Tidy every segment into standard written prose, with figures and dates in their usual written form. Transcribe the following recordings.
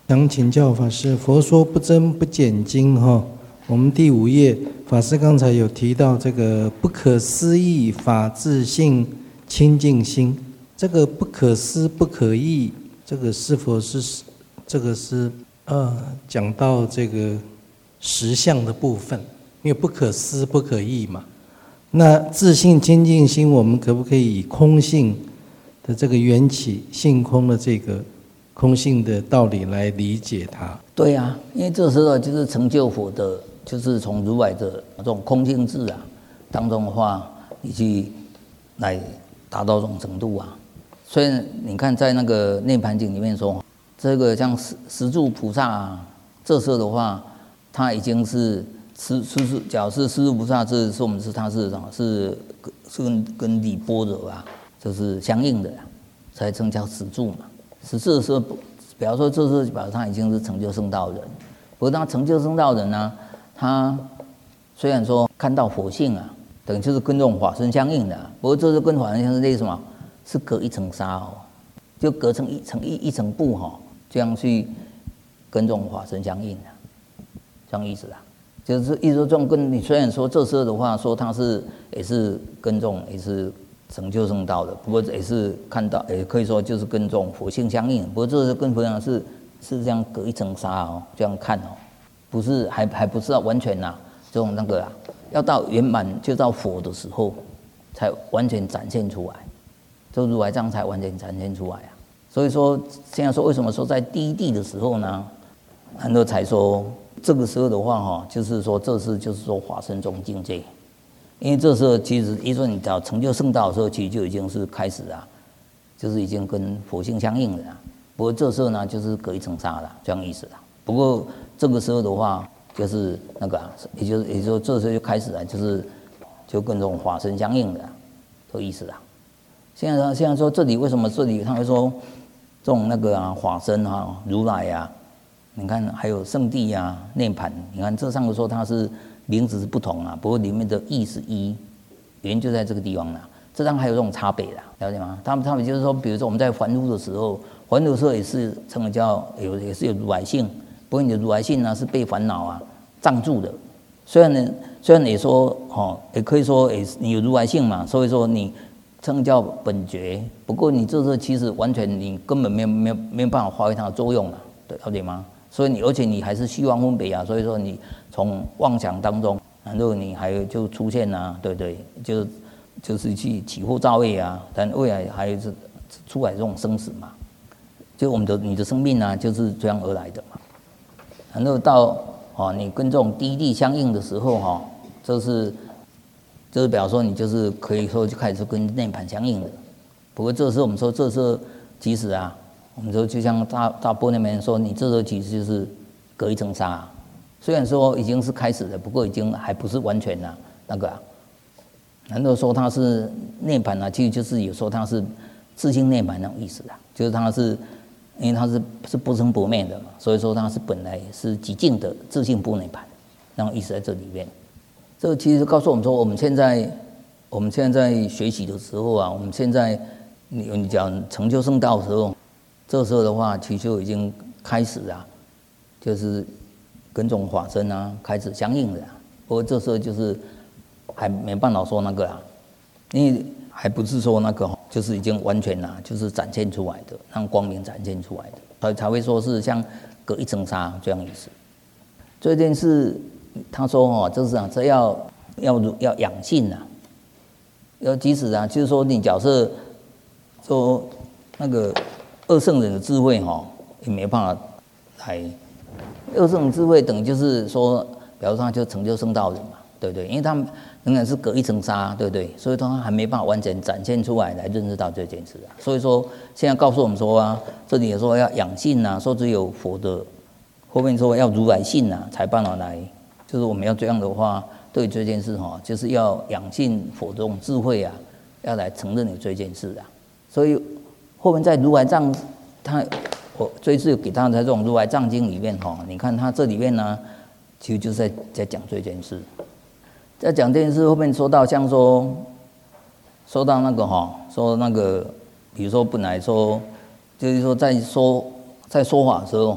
想请教法师，佛说不增不减经哈，我们第5页，法师刚才有提到这个不可思议法自性清净心，这个不可思不可议，这个是否是这个是讲到这个实相的部分，因为不可思不可议嘛。那自性清净心，我们可不可以以空性的这个缘起性空的这个空性的道理来理解它？ 对啊，因为这时候就是成就佛的，就是从如来的这种空性智当中的话，你去来达到这种程度啊。所以你看在那个涅盘经里面说，这个像十住菩萨这时候的话，他已经是假如是十住菩萨，这是我们他是什么？是跟理般若就是相应的才称叫十住嘛。十住的时候，比方说这时候表示他已经是成就圣道人。不过他成就圣道人呢，他虽然说看到佛性等于就是跟这种法身相应的不过这是跟法身相应是什么？是隔一层纱就隔成一层布这样去跟这种法身相应的，这样意思就是意思说这种跟你虽然说这时候的话说他是也是跟这种也是成就圣道的，不过也是看到也可以说就是跟这种佛性相应，不过这是跟佛性是这样隔一层纱这样看不是还不是完全这种那个要到圆满就到佛的时候才完全展现出来，就如来藏才完全展现出来所以说现在说为什么说在第一地的时候呢，很多才说这个时候的话就是说这是就是说法身中境界，因为这时候其实一说你到成就圣道的时候，其实就已经是开始就是已经跟佛性相应了不过这时候呢，就是隔一层纱这样意思不过这个时候的话，就是那个也就是说这时候就开始就跟这种法身相应的这个意思现在说这里为什么这里他会说这种那个法身如来你看还有圣地涅盘，你看这上头说它是名字是不同不过里面的意是一，原因就在这个地方这上还有这种差别了解吗？他们就是说，比如说我们在还如的时候，还如的时候也是称为叫也是有如来性，不过你的如来性是被烦恼障住的。虽然也说也可以说你有如来性嘛，所以说你称叫本觉，不过你这时候其实完全你根本没有办法发挥它的作用对，了解吗？所以而且你还是虚妄分别所以说你从妄想当中，然后你还就出现对，就是去起惑造业但未来还是出来这种生死嘛，就你的生命就是这样而来的嘛。然后到你跟这种第一地相应的时候就是表示说你就是可以说就开始跟涅盘相应的。不过这时候我们说这时候其实我们说就像大波那边说，你这时候其实就是隔一层纱虽然说已经是开始了，不过已经还不是完全那个然后说它是涅盘其实就是有时候它是自性涅盘那种意思就是它是因为它是不生不灭的嘛，所以说它是本来是极静的自性不涅盘那种意思在这里面。这个其实告诉我们说，我们现在学习的时候我们现在你讲成就圣道的时候，这时候的话其实就已经开始就是跟这种法身开始相应的不过这时候就是还没办法说那个因为还不是说那个就是已经完全就是展现出来的，让光明展现出来的，所以才会说是像隔一层纱这样意思。这件事他说就是这要养性要即使就是说你假设说那个二圣人的智慧也没办法来，二圣人智慧等于就是说比如说他就成就圣道人嘛，对不对？因为他们仍然是隔一层纱，对不对？所以他还没办法完全展现出来认识到这件事所以说现在告诉我们说这里也说要养性说只有佛的，后面说要如来性才办法来，就是我们要这样的话，对这件事就是要养性佛这种智慧要来承认你这件事所以后面在如来藏，我这一次给他的这种如来藏经里面你看他这里面其实就是在讲这件事，在讲这件事后面说到像说到那个说那个，比如说本来说就是说在说法的时候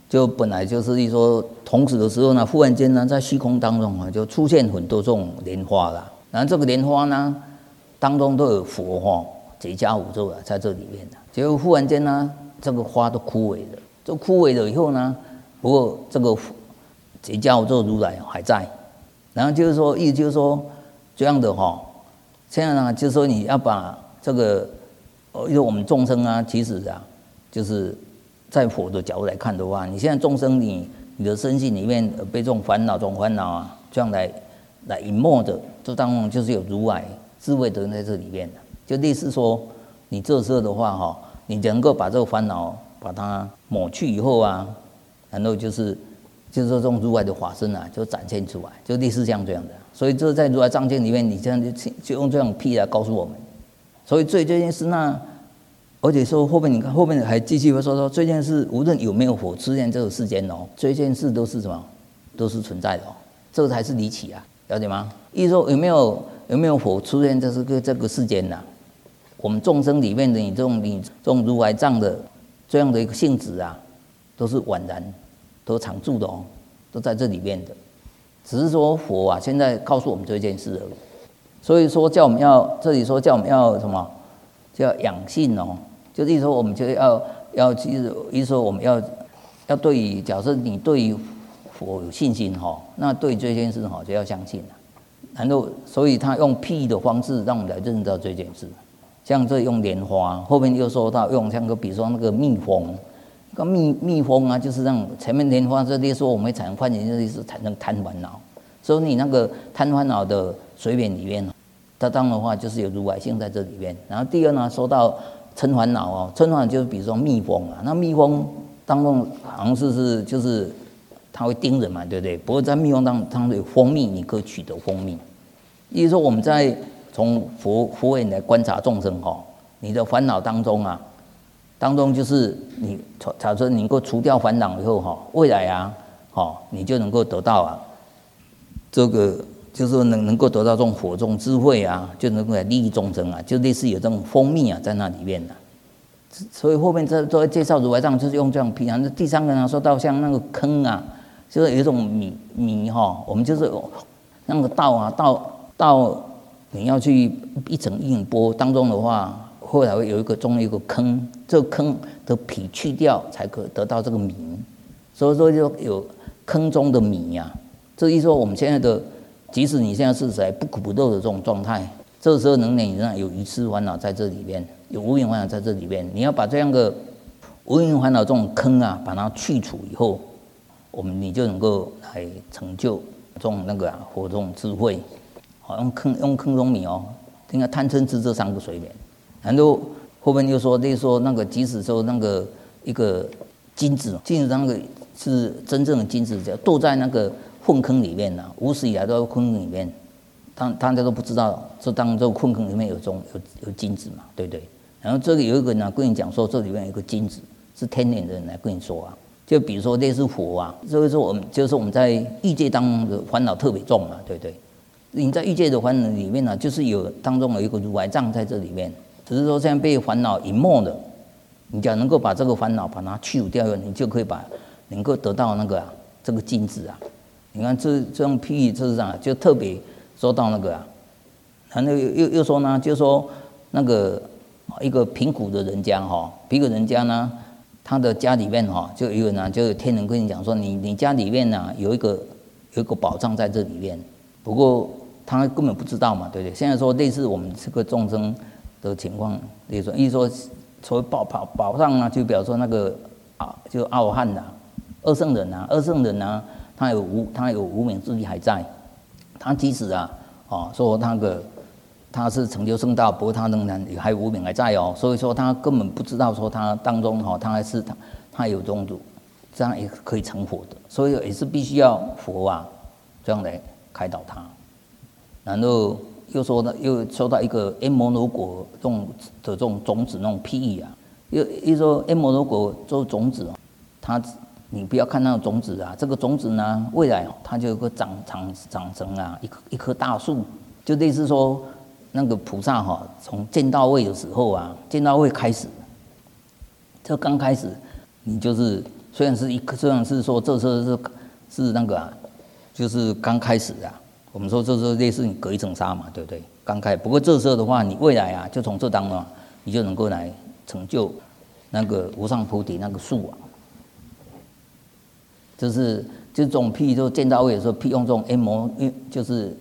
就本来就是说同时的时候呢，忽然间呢，在虚空当中啊，就出现很多这种莲花啦。然后这个莲花呢，当中都有佛结跏趺坐在这里面的。结果忽然间呢，这个花都枯萎了。这枯萎了以后呢，不过这个结跏趺坐如来还在。然后就是说，意思就是说这样的现在呢，就是说你要把这个，因为我们众生啊，其实啊，就是在佛的角度来看的话，你现在众生你的身心里面被这种烦恼啊，这样来隐没的，这当中就是有如来智慧的人在这里面的。就类似说，你这时候的话你能够把这个烦恼把它抹去以后啊，然后就是说这种如来的法身啊，就展现出来，就类似像这样的。所以这在如来藏经里面，你这样就用这种譬来告诉我们。所以这件事呢，而且说后面你看后面还继续会说这件事，无论有没有佛出现这个世间这件事都是什么？都是存在的这才是离奇啊，了解吗？意思说有没有佛出现这个世间呐？我们众生里面的你这种如来藏的这样的一个性质啊，都是宛然，都常住的都在这里面的。只是说佛啊，现在告诉我们这件事而已。所以说叫我们要这里说叫我们要什么？叫养性就是意思说我们就要意思说我们要对于假设你对于佛有信心那对这件事就要相信了。然后所以他用譬喻的方式让我们来认识到这件事。像这用莲花，后面又说到用像比如说那个蜜蜂，那个蜜蜂啊，就是让前面莲花这里说我们会产生幻觉，这里是产生贪烦恼。所以你那个贪烦恼的水面里面，它当然的话就是有如来性在这里面。然后第二呢，说到嗔烦恼嗔烦恼就是比如说蜜蜂啊，那蜜蜂当中好像就是它会叮人嘛，对不对？不过在蜜蜂当中有蜂蜜，你可以取得蜂蜜。意思说我们在从佛眼来观察众生你的烦恼当中就是你假设你能够除掉烦恼以后未来啊你就能够得到这个就是说能够得到这种佛这种智慧啊，就能够来利益众生啊，就类似有这种蜂蜜在那里面所以后面这都在介绍如来藏，就是用这样譬喻。第三个呢，说到像那个坑啊，就是有一种米我们就是那个稻你要去一层一层剥当中的话，后来会有一个坑，这个坑的皮去掉才可得到这个米，所以说就有坑中的米这意思说我们现在的，即使你现在是在不苦不乐的这种状态，这个时候你仍然有愚痴烦恼在这里面，有无明烦恼在这里面，你要把这样的无明烦恼这种坑把它去除以后，你就能够来成就这种佛这种智慧。用坑中米应该贪嗔痴这三个水面。然后后面又说，例如说那个即使说那个一个金子那个是真正的金子，堕在那个粪坑里面无始以来都在粪坑里面，大家都不知道，这当这个粪坑里面有金子嘛，对不对？然后这个有一个人跟你讲说，这里面有一个金子，是天眼的人来跟你说就比如说类似佛所以说我们在欲界当中的烦恼特别重嘛，对不对？你在欲界的烦恼里面就是有当中有一个如来藏在这里面，只是说现在被烦恼隐没了。你只要能够把这个烦恼把它去除掉，你就可以能够得到这个金子你看这种譬喻，这是就特别说到然后又说呢，就说那个一个贫苦的人家贫苦人家呢，他的家里面就有人就有天人跟你讲说，你家里面有一个宝藏在这里面，不过他根本不知道嘛，对不对？现在说类似我们这个众生的情况，例如说所谓宝藏就表示说就阿罗汉二圣人他有无明之力还在，他即使说他是成就圣道，不过他仍然还有无明还在所以说他根本不知道说他当中他有中度，这样也可以成佛的，所以也是必须要佛这样来开导他。然后又说到一个阎摩罗果这种种子那种譬喻又说阎摩罗果做种子你不要看那个种子这个种子呢，未来它就有个长成一棵大树，就类似说那个菩萨从见到位的时候见到位开始，这刚开始你就是虽然是说这是那个就是刚开始啊，我们说这是类似你隔一层纱嘛，对不对？刚开，不过这时候的话，你未来啊，就从这当中啊，你就能够来成就那个无上菩提那个树啊。就是这种譬就见到位的时候，譬用这种 M 就是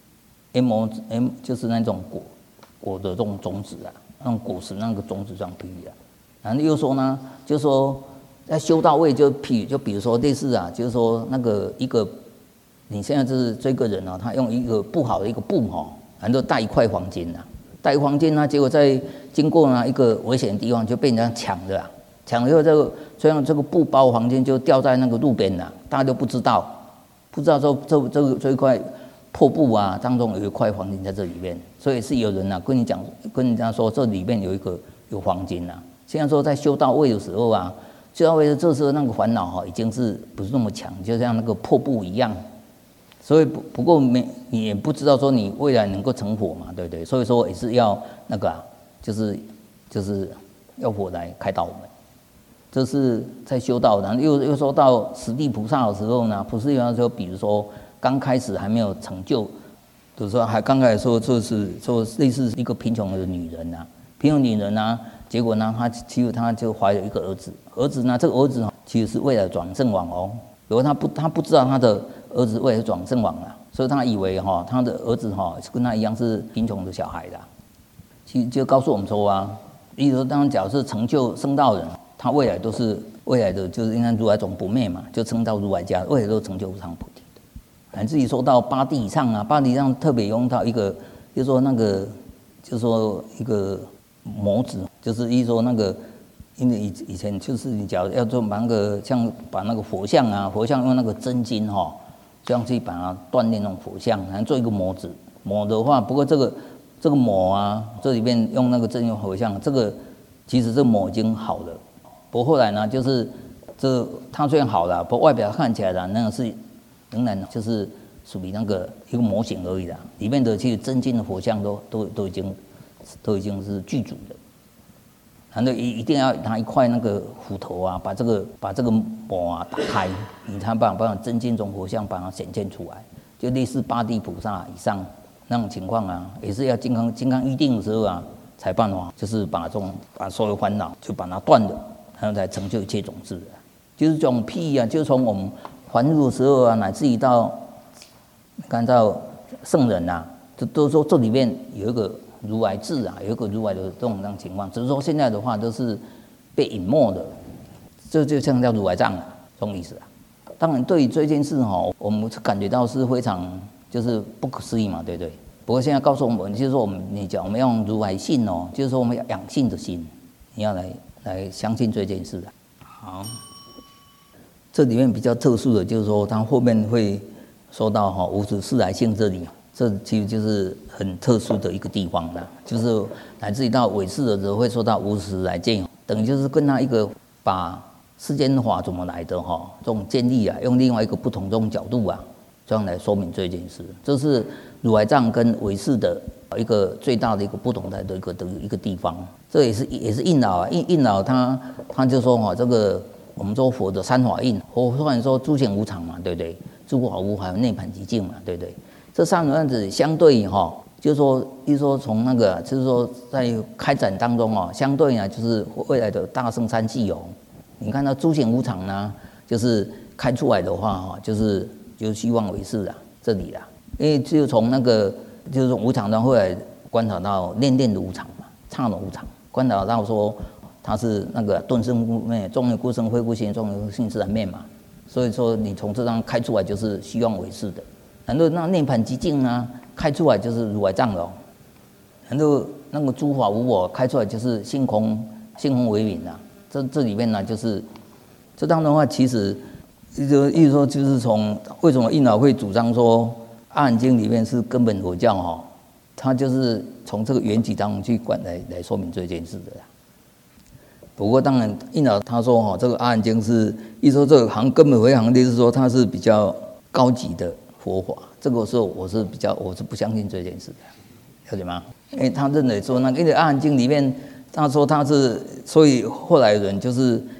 就是那种果的这种种子啊，那种果实那个种子这样譬喻啊。然后又说呢，就说在修到位就比如说类似啊，就是说那个一个你现在就是这个人啊，他用一个不好的一个布哈，然后带一块黄金啊，带黄金呢，结果在经过呢一个危险的地方就被人家抢的啊，抢了以后这样这个布包黄金就掉在那个路边了，大家都不知道说这一块破布啊当中有一块黄金在这里面，所以是有人啊跟人家说这里面有黄金啊。现在说在修到位的时候啊，修到位的这时候那个烦恼哈已经是不是那么强，就像那个破布一样。所以不过你也不知道说你未来能够成佛嘛，对不对？所以说也是要那个就是要佛来开导我们。这是在修道，然后又说到十地菩萨的时候呢，不是有时候比如说刚开始还没有成就，就是说还刚开始说就是说类似一个贫穷的女人啊，结果呢她就怀了一个儿子呢，这个儿子其实是为了转圣王哦，如果他不知道他的儿子为了转圣王啊，所以他以为他的儿子跟他一样是贫穷的小孩的，其实就告诉我们说啊，例如当假设成就圣道人，他未来的就是应该如来种不灭嘛，就升到如来家，未来都成就无上菩提的。乃至于说到八地以上啊，八地以上特别用到一个，就是说一个模子，就是一说那个，因为以前就是你假如要做把那个像把那个佛像用那个真金这样去把它锻炼那种佛像，然后做一个模子。模的话，不过这个模啊，这里面用那个真金佛像，这个其实这模已经好了。不过后来呢，就是它虽然好了，不过外表看起来的那个是仍然就是属于那个一个模型而已啦。里面的其实真金的佛像都已经是具足的。然后一定要拿一块那个斧头啊，把这个模啊打开，你才把真金种佛像把它显现出来，就类似八地菩萨以上那种情况啊，也是要金刚预定的时候啊，才办法就是把所有烦恼就把它断了，然后才成就一切种子。就是这种譬喻啊，就从我们还俗的时候啊，乃至于到看到圣人啊，都说这里面有一个如来智啊，有一个如来的这种情况，只是说现在的话都是被隐没的，这就像叫如来藏啊，这种意思啊。当然，对于这件事我们感觉到是非常就是不可思议嘛，对不对？不过现在告诉我们，就是说我们要用如来信就是说我们要养信的心，你要来相信这件事啊。好，这里面比较特殊的就是说，它后面会说到无始四来性这里。这其实就是很特殊的一个地方啦，就是乃至于到尾世的时候会说到无始来见，等于就是跟他一个把世间法怎么来的这种建立啊，用另外一个不同这种角度啊，这样来说明这件事。这是如来藏跟尾世的一个最大的一个不同的一个地方。这也是印老啊，印老他就说这个我们说佛的三法印，佛虽然说诸行无常嘛，对不对？诸法无还有涅槃寂静嘛，对不对？这三种样子相对就是说从那个就是说在开展当中相对呢就是未来的大圣三系你看到诸行无常呢，就是开出来的话就是希望为是这里啦，因为就从那个就是从无常中后来观察到念念的无常嘛，刹那无常，观察到说它是那个顿生不灭，众有故生非故心，众有性自然灭嘛，所以说你从这张开出来就是希望为是的。然后那涅槃寂静呢，开出来就是如来藏了然后那个诸法无我开出来就是性空为名这里面呢就是这当中的话，其实意思说就是从为什么印老会主张说阿含经里面是根本佛教他就是从这个缘起当中去来说明这件事的啦。不过当然印老他说这个阿含经是意思说这个根本佛教就是说它是比较高级的佛法，这个时候我是不相信这件事的，了解吗？因为他认为说因为阿含经里面他说他是，所以后来人就是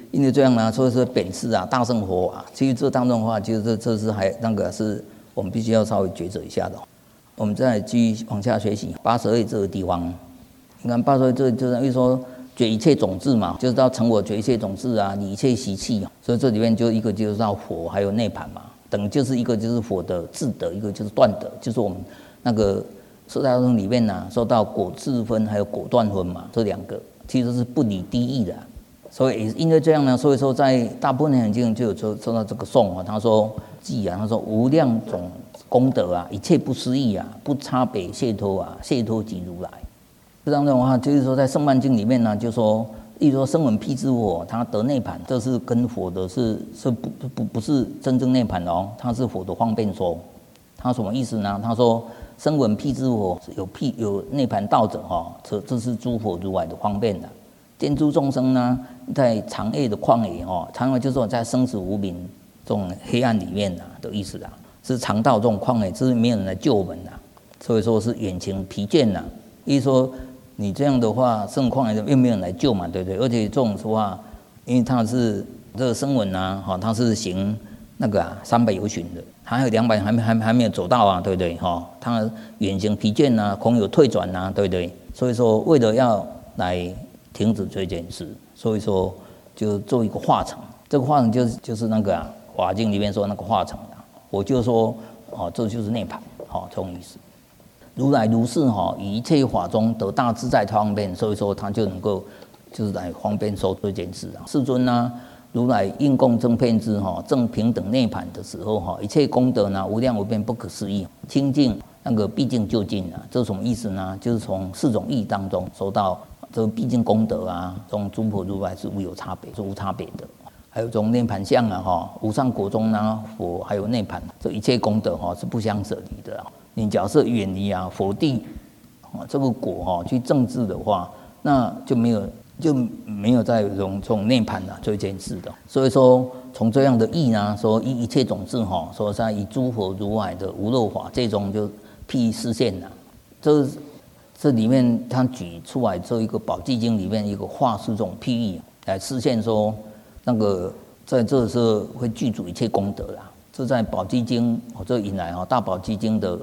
因为这样呢，所以说本是啊，大乘佛法。其实这当中的话，就是这是还那个是我们必须要稍微抉择一下的。我们再继续往下学习82页这个地方。你看82页这就是说觉一切种子嘛，就是到成我觉一切种子啊，理一切习气。所以这里面就一个就是到佛，还有内盘嘛，等就是一个就是佛的智德，一个就是断德，就是我们那个四大宗里面呢、说到果智分还有果断分嘛，这两个其实是不离低义的。所以因为这样呢，所以说在大部分的经就有说到这个颂啊，他说记啊，他说无量种功德啊，一切不思议啊，不差别解脱啊，解脱即如来。这当中的话，就是说在圣曼经里面呢，就说，例如说声闻辟支佛，他得内盘，这是跟佛的是不是真正内盘哦，他是佛的方便说。他什么意思呢？他说声闻辟支佛有内盘道者哈，这是诸佛如来的方便的。见诸众生呢，在长夜的旷野哦，长夜就是说在生死无明这种黑暗里面的意思是常到这种旷野，就是没有人来救我们所以说是远行疲倦意思说你这样的话，生旷野又没有人来救嘛，对不对？而且这种说话，因为他是这个声闻他是行那个300由旬的，还有200还没有走到对不对？他远行疲倦恐有退转对不对？所以说为了要来停止这件事，所以说就做一个化成，这个化成就是那个华经里面说那个化成我就说这就是涅槃这种意思。如来如是以一切法中得大自在方便，所以说他就能够就是来方便说这件事世尊如来应供正遍知正平等涅槃的时候一切功德无量无边不可思议，清净那个毕竟就近这是什么意思呢？就是从4种义当中说到这个毕竟功德这种诸佛如来是无有差别，是无差别的。还有这种涅盘相无上果中佛还有涅盘，这一切功德是不相舍离的你假设远离佛地这个果去政治的话，那就没有在这种涅盘这件事的。所以说从这样的义说一切种子说在以诸佛如来的无漏法这种就譬示现这里面他举出来这一个宝积经里面一个化施这种譬喻来示现说那个在这时候会具足一切功德这在宝积经这引来大宝积经的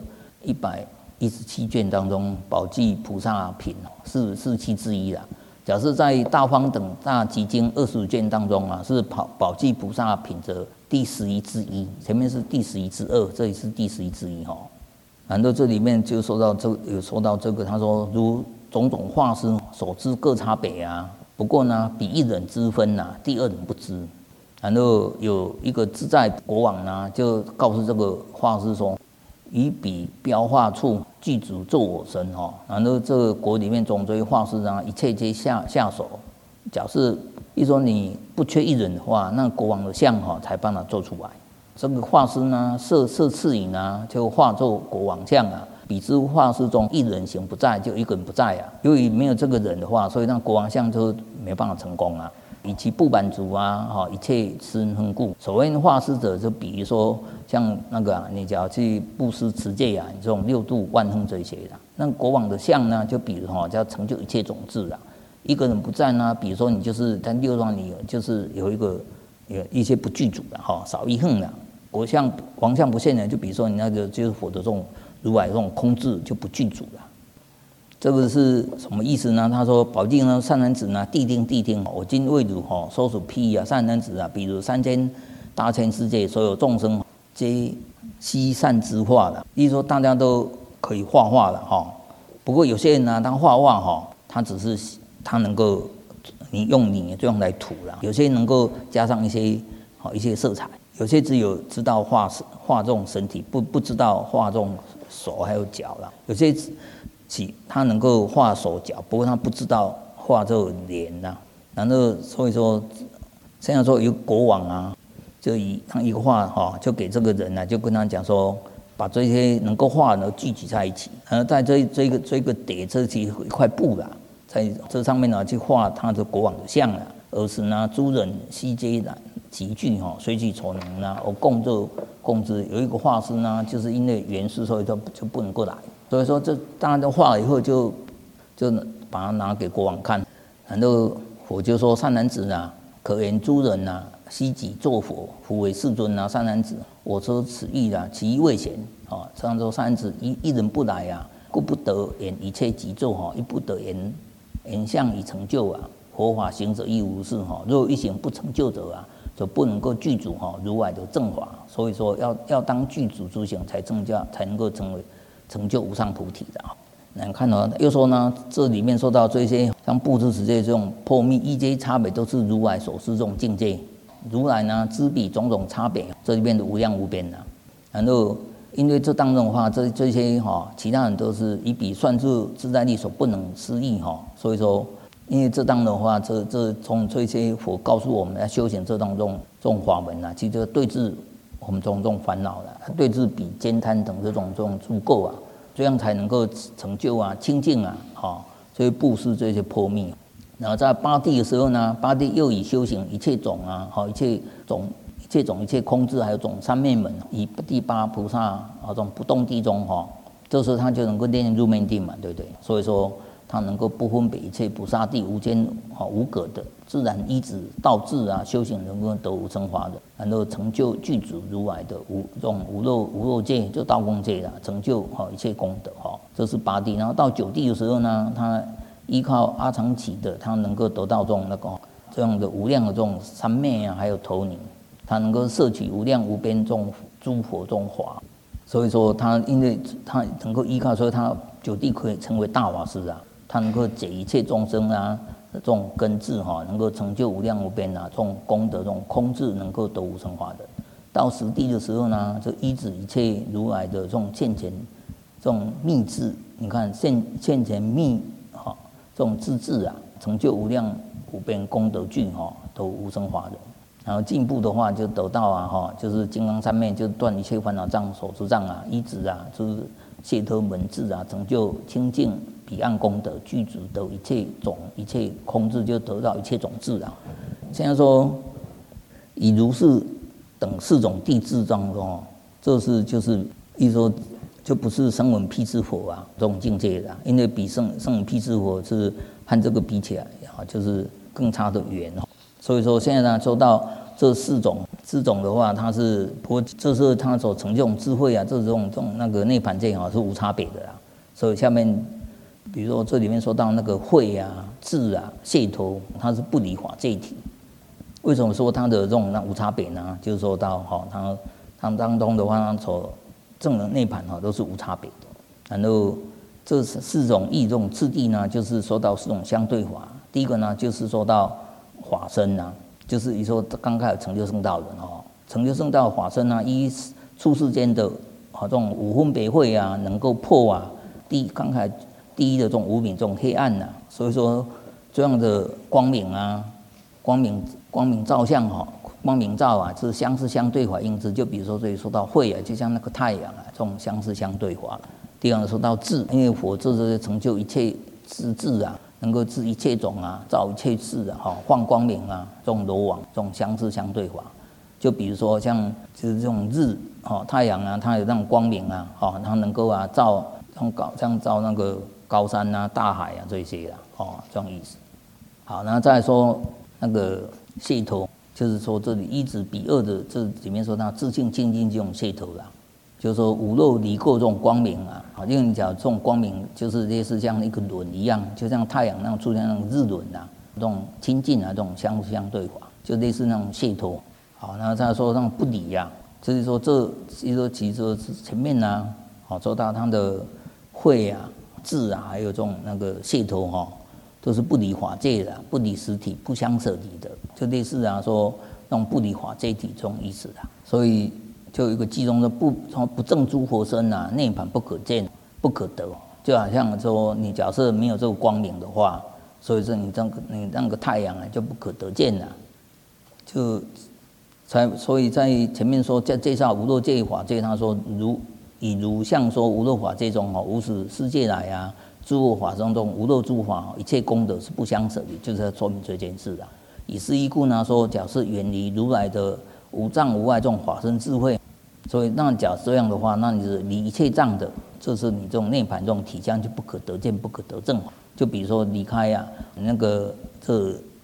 117卷当中，宝积菩萨品是其之一假设在大方等大集经25卷当中是宝积菩萨品的第11之一，前面是第11之2，这里是第11之一然后这里面就说到有说到这个，他说如种种化施所知各差别不过比一人之分第二人不知。然后有一个自在国王就告诉这个化施说，以彼标化处具足作我身然后这个国里面种这些化施一切皆下手。假设一说你不缺一人的话，那国王的像才帮他做出来。这个化施设次引就化作国王像彼之化施中一人行不在，就一个人不在由于没有这个人的话，所以那国王像就没办法成功以其不满足一切施恩故。所谓化施者，就比如说像那个你只要去布施持戒这种6度万恒这些那国王的像就比如叫成就一切种子一个人不在比如说你就是在6段里就是有一些不具足少一横国相王相不现就比如说你那个就是佛的这种如来这种空智就不具足这个是什么意思呢？他说宝积善男子谛听，我今为汝所属譬喻善男子比如3000大千世界所有众生皆悉善之画意思说大家都可以画画不过有些人他画画他只是他能够你用这样来涂有些能够加上一些色彩，有些只有知道画这种身体，不知道画这种手还有脚有些他能够画手脚，不过他不知道画这个脸然后所以说现在说有个国王就以他一个画就给这个人就跟他讲说，把这些能够画的聚集在一起，然后在这个叠这一块布在这上面去画他的国王的像而使诸人悉皆集聚随其所能而共之。有一个画师就是因为缘事，所以就不能够来。所以说这当然都画了以后就把它拿给国王看，然后我就说善男子可言诸人啊，悉己作佛，夫为世尊啊，善男子，我说此意啊，其意未显啊。这样说善男子一人不来啊，故不得言一切即作哈，亦不得言相以成就啊。佛法行者亦如是哈，若一行不成就者啊，就不能够具足哈如来的正法。所以说要当具足诸行才能够成就无上菩提的。来看呢，又说呢，这里面说到这些像布施持戒这种破密一阶差别，都是如来所示这种境界。如来呢，知彼种种差别，这里面的无量无边呐。然后因为这当中的话，这些其他人都是以彼算数自在力所不能思议所以说。因为这当中的话，这从这些佛告诉我们要修行这当中这种法门其实就对治我们这种烦恼对治比慳贪等这种诸垢这样才能够成就清净所以布施这些破密。然后在八地的时候呢，八地又以修行一切种一切空智，还有种三昧门，以第八菩萨这种不动地中这时候他就能够练入灭定嘛，对不对？所以说。他能够不分别一切菩萨地无间无隔的自然依止道智修行能够得无生法的，然后成就具足如来的这种无漏界，就道功界成就一切功德这是八地。然后到九地的时候呢，他依靠阿常起的，他能够得到这样的无量的这种三昧还有投尼，他能够摄取无量无边众诸佛中华。所以说他因为他能够依靠，所以他九地可以成为大法师他能够解一切众生这种根智能够成就无量无边这种功德，这种空智能够得无生法的。到十地的时候呢，就依止一切如来的这种现前这种密智，你看现前密这种自智成就无量无边功德具得无生法的。然后进一步的话，就得到就是金刚三昧，就断一切烦恼障、所知障依止就是解脱门智成就清净。彼岸功德具足得一切种一切空智，就得到一切种智现在说以如是等四种地智当中这是就是意思说就不是声闻辟支佛这种境界的，因为比声闻辟支佛是和这个比起来就是更差的远所以说现在呢，说到这四种的话，它是不过这是它所成就智慧这种那个涅槃界是无差别的所以下面。比如说这里面说到那个慧智解脱，它是不离法界体。为什么说它的这种无差别呢？就是说到它当中的话，它所证的涅槃都是无差别的。然后这四种义这种次第呢，就是说到四种相对法。第一个呢，就是说到法身就是你说刚开始成就圣道人成就圣道法身依出世间的这种五分别慧能够破刚开始。第一的这种无明这种黑暗所以说这样的光明光明照相光明照是相似相对法应知。就比如说这里说到慧就像那个太阳这种相似相对法。第二个说到智，因为佛智是成就一切智能够治一切种照一切事放光明这种罗网这种相似相对法。就比如说像就是这种日太阳它有那种光明它能够照像照那个高山大海这些这种意思。好，那再来说那个解脱，就是说这里一指比二的这里面说它自性清净这种解脱就是说无漏离垢这种光明因为你讲这种光明就是类似像一个轮一样，就像太阳那种出现那种日轮这种清净这种相对法，就类似那种解脱。好，那再来说那种不离就是说其实前面说到它的慧智还有这种那个解脱都是不离法界的，不离实体，不相舍离的，就类似说那种不离法界体这种意思所以就有一个偈中说不证诸佛身涅槃不可见不可得，就好像说你假设没有这个光明的话，所以说你那个太阳就不可得见所以在前面说介绍无漏界法界，他说如像说无漏法界中无始世界来诸恶法中无漏诸法一切功德是不相舍离，就是要说明这件事以是依故呢，说假设远离如来的无障无碍这种法身智慧，所以那假这样的话，那你是离一切障的，这是你这种涅槃这种体相就不可得见不可得证。就比如说离开那个这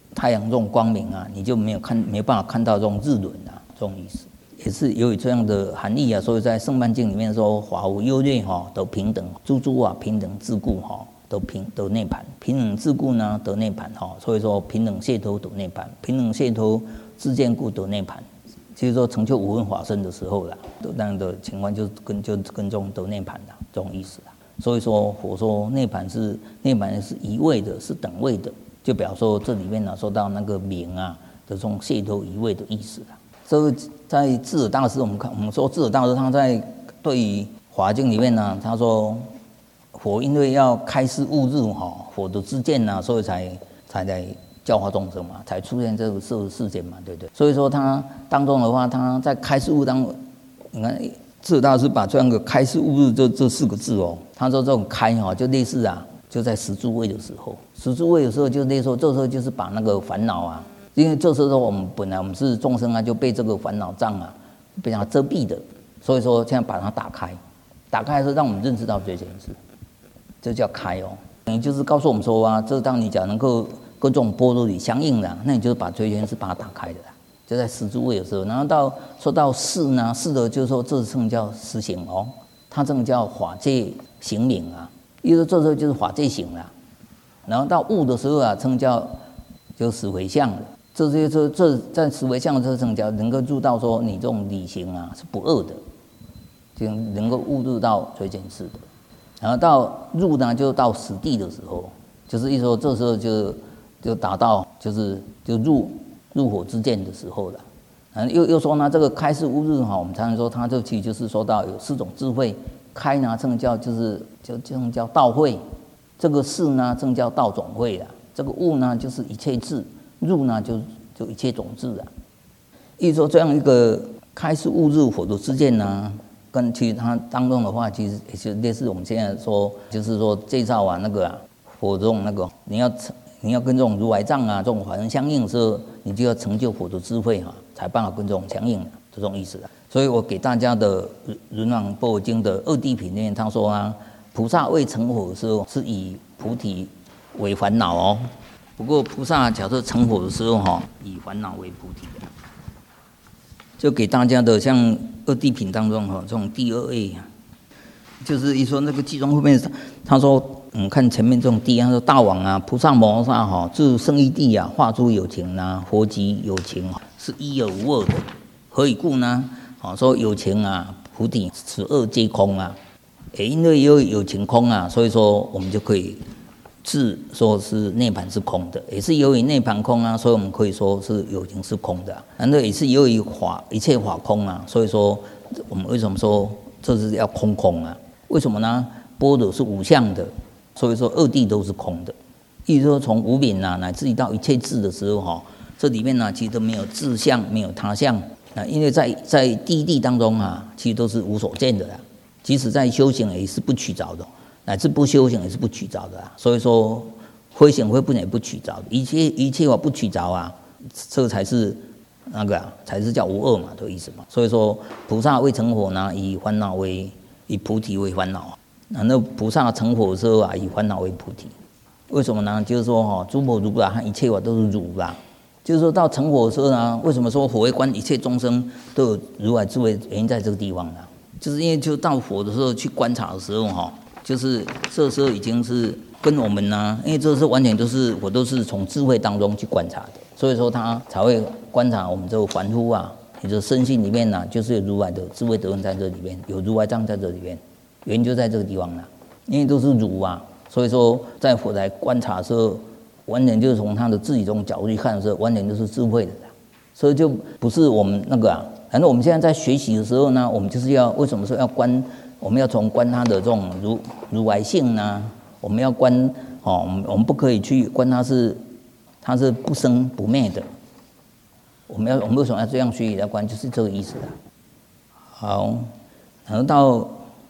太阳这种光明啊，你就没有办法看到这种日轮啊，这种意思。也是由于这样的含义啊，所以在圣般经里面说，法无优劣都平等，诸啊平等自故得涅槃，平等自故呢得涅槃所以说平等解脱得涅槃，平等解脱自见故得涅槃。就是说成就无分法身的时候啦，那样的情况就跟这种得涅槃啦，这种意思啦。所以说佛说涅槃是一位的，是等位的，就表示说这里面呢说到那个明啊的这种解脱一位的意思啦。这个在智者大师，我们说智者大师他在对于华经里面呢，他说佛因为要开示悟日佛的知见呢，所以才来教化众生嘛，才出现这个世间嘛，对不对？所以说他当中的话，他在开示悟当，你看智者大师把这样的开示悟日这4个字他说这种开就类似就在十住位的时候，十住位的时候就类似说，这时候就是把那个烦恼因为这时候我们本来是众生就被这个烦恼障被它遮蔽的，所以说现在把它打开的时候让我们认识到这件事，这叫开等于就是告诉我们说这当你讲能够跟这种般若理相应的，那你就把追权是把它打开的啦，就在十住位的时候，然后说到事呢，事的就是说这称叫实行它这个叫法界行明因为这时候就是法界行了，然后到悟的时候称叫就实回向了。这在实为相这层叫能够入到说你这种理行是不恶的，就能够悟入到垂见识的，然后到入呢就到实地的时候，就是说这时候就达到就入火之见的时候了。又说呢这个开示悟日我们才能说它这其实就是说到有4种智慧，开呢正叫正叫道慧，这个示呢正叫道种慧了，这个悟呢就是一切智。入呢就一切种智意思说这样一个开示悟入佛的知见呢，跟其实它当中的话，其实也是类似我们现在说，就是说介绍那个佛这种那个，你要跟这种如来藏这种法身相应的时候，你就要成就佛的智慧才办法跟这种相应这种意思所以我给大家的轮王般若经的2地品里面，他说菩萨未成佛的时候是以菩提为烦恼不过菩萨假设成佛的时候以烦恼为菩提就给大家的像2地品当中这种第2位就是一说那个记中后面他说看前面这种地他说大王菩萨摩诃萨自生一地化诸有情佛即有情是一而无二的，何以故呢说有情菩提此2皆空也因为有情空所以说我们就可以是说是涅槃是空的，也是由于涅槃空所以我们可以说是有情是空的难道也是由于一切法空所以说我们为什么说这是要空为什么呢？般若是无相的，所以说2地都是空的。意思说从无明乃至于到一切智的时候这里面其实都没有自相，没有他相因为在第一地当中其实都是无所见的即使在修行也是不取着的，乃至不修行也是不取着的所以说非行非不也不取着的，一切法不取着这才是那个才是叫无二的意思嘛。所以说菩萨未成佛以菩提为烦恼那菩萨成佛的时候以烦恼为菩提，为什么呢？就是说诸佛如来和一切法都是如就是说到成佛的时候为什么说佛会观一切众生都有如来智慧，原因在这个地方就是因为就到佛的时候去观察的时候就是这时候已经是跟我们因为这是完全我都是从智慧当中去观察的，所以说他才会观察我们这个凡夫你的身心里面就是有如来的智慧德分在这里面，有如来藏在这里面，原因就在这个地方因为都是如所以说在佛来观察的时候，完全就是从他的自己这种角度去看的时候，完全都是智慧的所以就不是我们那个反正我们现在在学习的时候呢，我们就是要为什么说要观，我们要从观他的这种如来性我们要观我们不可以去观他是不生不灭的，我们为什么要这样学习来观，就是这个意思好，然后到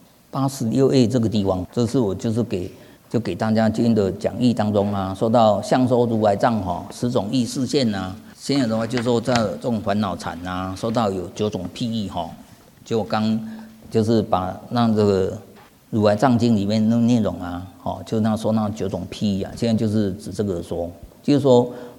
86A 这个地方，这是我就是给大家今天的讲义当中说到相说如来藏10种义示现现在的话就说在这种烦恼禅说到有9种譬喻就我刚就是把让这个如来藏经里面的内容就那说那9种譬喻现在就是指这个说，就是说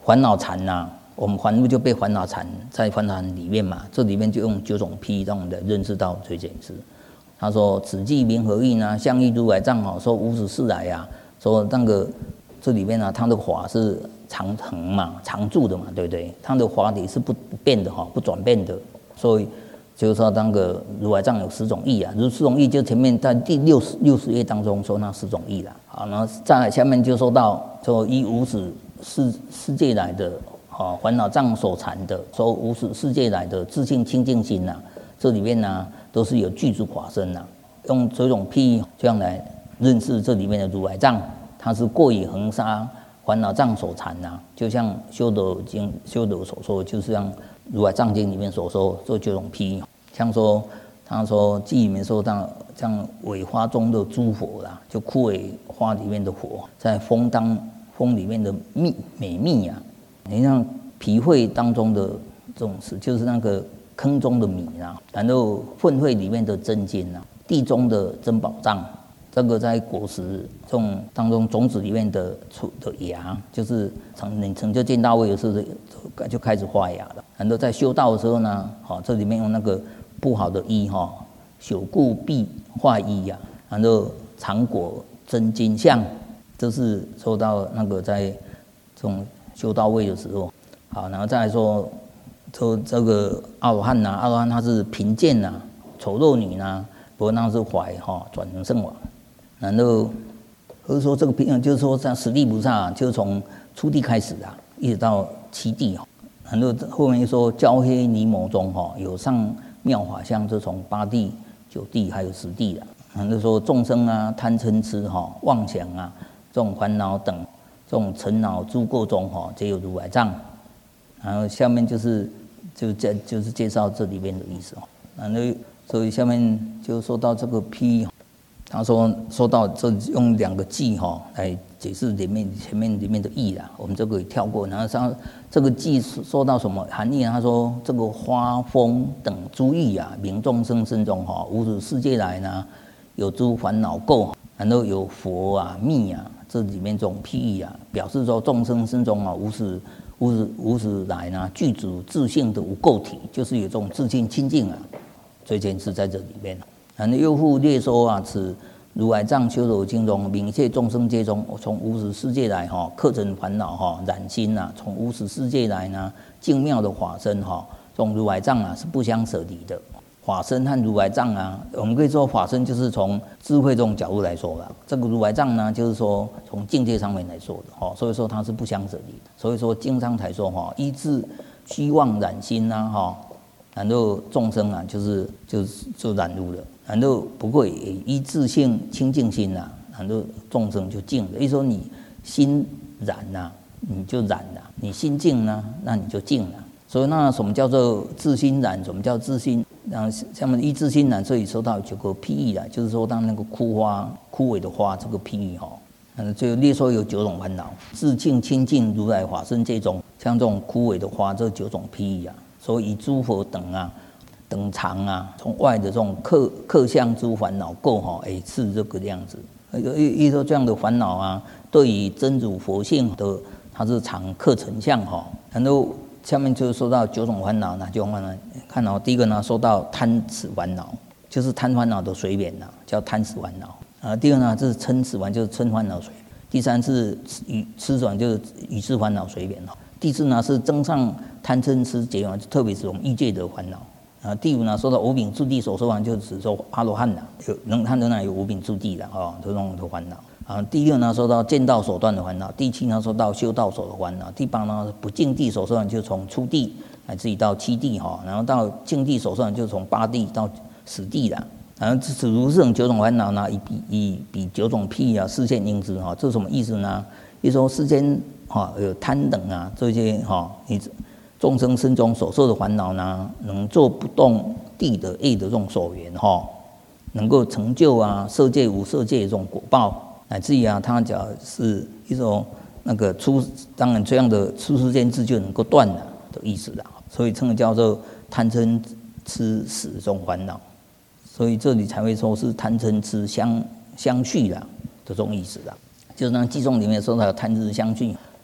烦恼缠呐，我们凡夫就被烦恼缠在烦恼里面嘛，这里面就用9种譬喻让我们来认识到这件事。他说：“此即名何意呢？相依如来藏哦，说无始世来呀，说那个这里面呢，它的法是常恒嘛，常住的嘛，对不对？它的法体是不变的哈，不转变的，所以。”就是说，那个如来藏有10种义啊，如10种义就前面在第60页当中说那10种义了。好，然后再来下面就说到，说依无始世界来的烦恼障所缠的，说无始世界来的自性清净心呐，这里面呢都是有具足法身呐，用这种譬喻这样来认识这里面的如来藏，它是过以恒沙烦恼障所缠呐，就像修德经修德所说，就是像如来藏经里面所说这9种譬喻。像说，他说记里面说到，像苇花中的诸佛啦，就枯苇花里面的佛，在风里面的美蜜啊，你像皮会当中的这种事，就是那个坑中的米啊，然后粪会里面的真金啊，地中的珍宝藏，这个在果实这种当中种子里面的芽，就是成就见到位的时候就开始发芽了。然后在修道的时候呢，这里面用那个不好的衣朽故必化衣呀，然后常果真金相，这是说到那个在这种修道位的时候。好，然后再来说这个阿罗汉呐，阿罗汉他是贫贱呐、丑陋女呐，不过那是怀转成圣王。然后或者说这个就是说像十地菩萨，就是从初地开始啊，一直到7地。然后后面又说焦黑尼摩中有上妙法相，就从8地、9地还有10地了。然后说众生啊贪嗔痴妄想啊这种烦恼等这种尘恼诸垢中皆有如来藏。然后下面就是介绍这里面的意思。然后所以下面就说到这个譬喻，他说到这用2个偈来解释前面里面的义啦，我们这个也跳过。然后像这个偈说到什么含义呢？他说这个花风等诸义啊，名众生身中无始世界来呢，有诸烦恼垢，然后有佛啊密啊，这里面这种譬喻啊，表示说众生身中无始来呢，具足自性的无垢体，就是有这种自性清净啊，这件事在这里面。然后又复略说啊，此如来藏修罗经中，名一切众生界中，从无始世界来刻成烦恼染心呐，从无始世界来呢，净妙的法身这种如来藏啊是不相舍离的。法身和如来藏啊，我们可以说法身就是从智慧这种角度来说了，这个如来藏呢，就是说从境界上面来说的所以说它是不相舍离的。所以说经上才说依自虚妄染心呐然后众生啊就染入了。然后不过也依自性清净心呐，然后众生就净了。意思说你心染呐，你就染了；你心净呢，那你就净了。所以那什么叫做自心染？什么叫自心？然后下面依自心染，所以说到9个譬喻啦，就是说当那个枯萎的花这个譬喻就列说有9种烦恼，自净清净如来法身界中，像这种枯萎的花，这9种譬喻啊。所以以诸佛等常啊，从外的这种客相诸烦恼垢是这个样子。意思说这样的烦恼啊，对于真如佛性的它是常客成相然后下面就说到9种烦恼，哪9种烦恼？看第一个呢，说到贪痴烦恼，就是贪烦恼的随缘叫贪痴烦恼。第二呢，这是嗔痴烦，就是嗔烦恼随缘。第三是痴烦，就是愚痴烦恼随缘第四呢是增上贪嗔痴结缘，特别是我们欲界的烦恼。第5呢，说到无柄住地所说烦，就指说阿罗汉他仍然有无柄住地的这种的烦恼。第6呢，说到见道所断的烦恼。第7呢，说到修道所的烦恼。第8呢，不净地所说烦，就从初地乃至于到7地然后到净地所说烦，就从8地到10地了。然后此如这种9种烦恼呢，以比9种譬喻啊，示现应知这是什么意思呢？意思说世间有贪等啊这些你众生身中所受的烦恼呢，能做不动地的业的这种所缘能够成就色界无色界的这种果报。乃至于他讲是一种那个当然这样的出世间智就能够断了的意思啦，所以称为叫做贪嗔痴死这种烦恼。所以这里才会说是贪嗔痴相续的这种意思啦，就是那偈中里面说到贪嗔相续。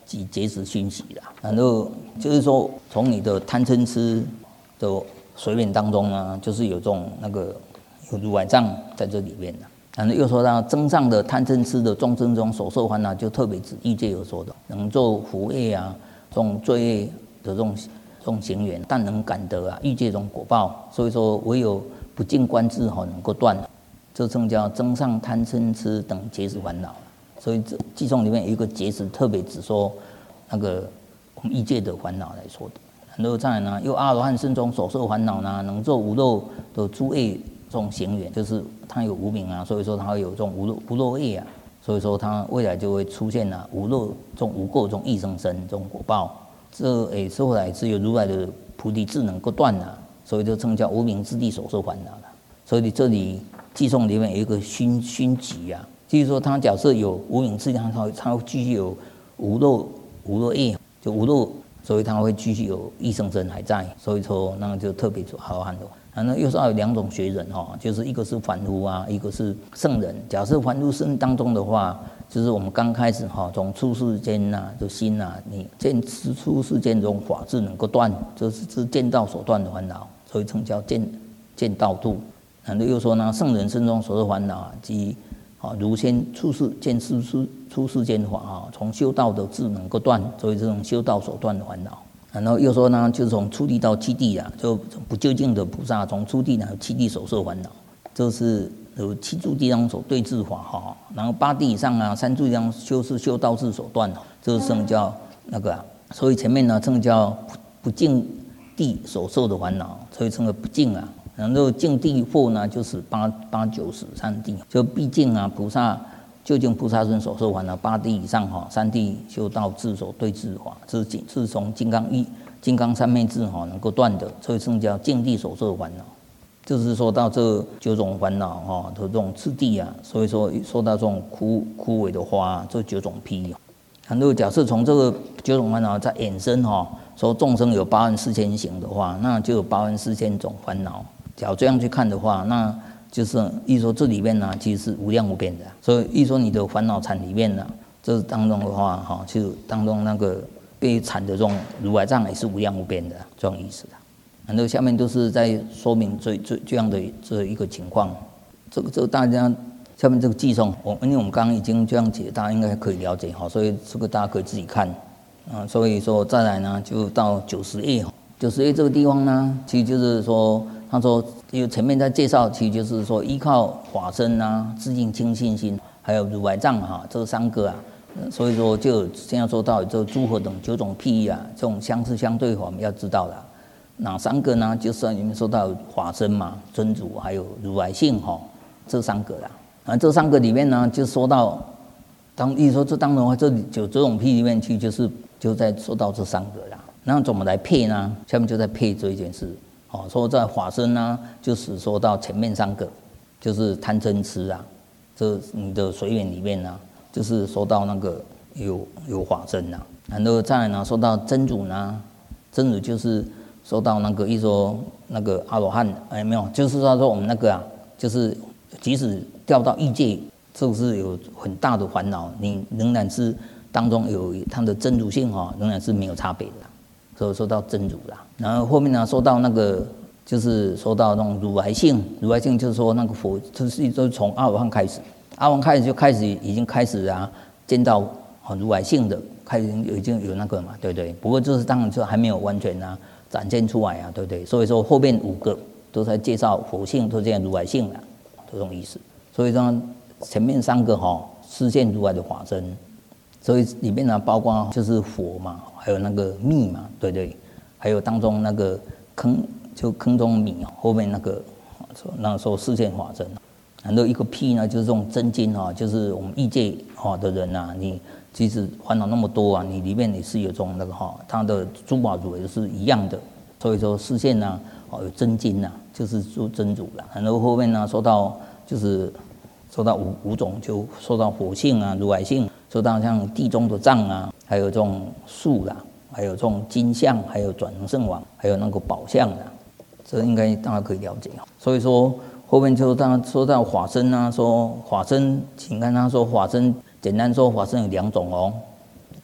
及结识熏习啦。然后就是说，从你的贪嗔痴的随缘当中呢，就是有这种那个有如来藏在这里面的。然后又说到增上的贪嗔痴的众生中所受烦恼，就特别指欲界有说的，能做福业啊，这种罪业的这种行缘，但能感得欲界这种果报。所以说，唯有不净观智能够断，这称叫增上贪嗔痴等结识烦恼。所以这偈颂里面有一个结识，特别只说那个我们欲界的烦恼来说的。然后再来呢，又阿罗汉身中所受烦恼呢，能做无漏的诸业这种行缘，就是他有无明啊，所以说他会有这种无漏业啊，所以说他未来就会出现无漏这种无垢这种异生身这种果报。这也是后来只有如来的菩提智能够断所以就称叫无明之地所受烦恼了。所以这里偈颂里面有一个熏习啊，就是说他假设有无明之地，他会继续有无漏业，就无漏，所以他会继续有异生身还在，所以说那就特别做阿罗汉的。然后又说有两种学人就是一个是凡夫啊，一个是圣人。假设凡夫身当中的话，就是我们刚开始从出世间的心你见出世间这种法智能够断，这是见道所断的烦恼，所以称叫见道度。然后又说呢，圣人身中所受烦恼即如先出世见出世间法从修道的智能够断，所以这种修道所断的烦恼。然后又说呢，就是从初地到七地就不究竟的菩萨从初地七地所受烦恼，这是有七住地当所对治法然后八地以上三住地当修道智所断，这是称叫那个所以前面呢称叫不净地所受的烦恼，所以称为不净然后净地或呢就是八九十三地，就毕竟菩萨究竟菩萨身所受烦恼，八地以上三地修道智所对治法，这是从金刚三昧智能够断的，所以称叫净地所受烦恼。就是说到这九种烦恼的这种次第所以说说到这种枯萎的花，这九种披。然后假设从这个九种烦恼再衍生说众生有84000行的话，那就有84000种烦恼。假如这样去看的话，那就是意思说这里面其实是无量无边的，所以意思说你的烦恼缠里面这当中的话就当中那个被缠的这种如来藏也是无量无边的这种意思。然后下面都是在说明这样的这一个情况。这个大家下面这个偈颂，因为我们刚刚已经这样解，大家应该可以了解所以这个大家可以自己看所以说再来呢，就到90页，90页这个地方呢，其实就是说，他说因为前面在介绍，其实就是说依靠法身自净清净心，还有如来藏这三个所以说就现在说到这诸佛等9种譬喻这种相似相对法，我们要知道了。哪三个呢？就是里面说到法身嘛，真如还有如来性这三个啦。这三个里面呢，就说到意思说这当中这9种譬里面去，就在说到这三个啦。那怎么来配呢？下面就在配这一件事。说在法身就是说到前面三个，就是贪嗔痴这你的随缘里面就是说到那个有法身然后再来呢，说到真如真如就是说到那个一说那个阿罗汉没有，就是说我们那个就是即使掉到欲界，就是有很大的烦恼，你仍然是当中有它的真如性仍然是没有差别的，所以说到真如啦。然后后面说到那个就是说到那种如来性，如来性就是说那个佛，就是从阿罗汉开始，阿罗汉开始就已经开始见到如来性的，开始已经有那个嘛，对不对？不过就是当然就还没有完全展现出来对不对？所以说后面5个都在介绍佛性，都这如来性这种意思。所以说前面3个示现如来的法身，所以里面包括就是佛嘛，还有那个密嘛，对不对？还有当中那个坑中米后面那个时候示现法身。然后一个譬呢，就是这种真经就是我们欲界的人你其实烦恼那么多你里面也是有这种那个它的珠宝组也是一样的，所以说示现有真经就是说真如啦。然后后面说到就是说到五种，就说到佛性如来性，说到像地中的藏还有这种树还有这种金像，还有转轮圣王，还有那个宝相这应该大家可以了解。所以说后面就当然说到法身说法身，请看他说法身，简单说法身有2种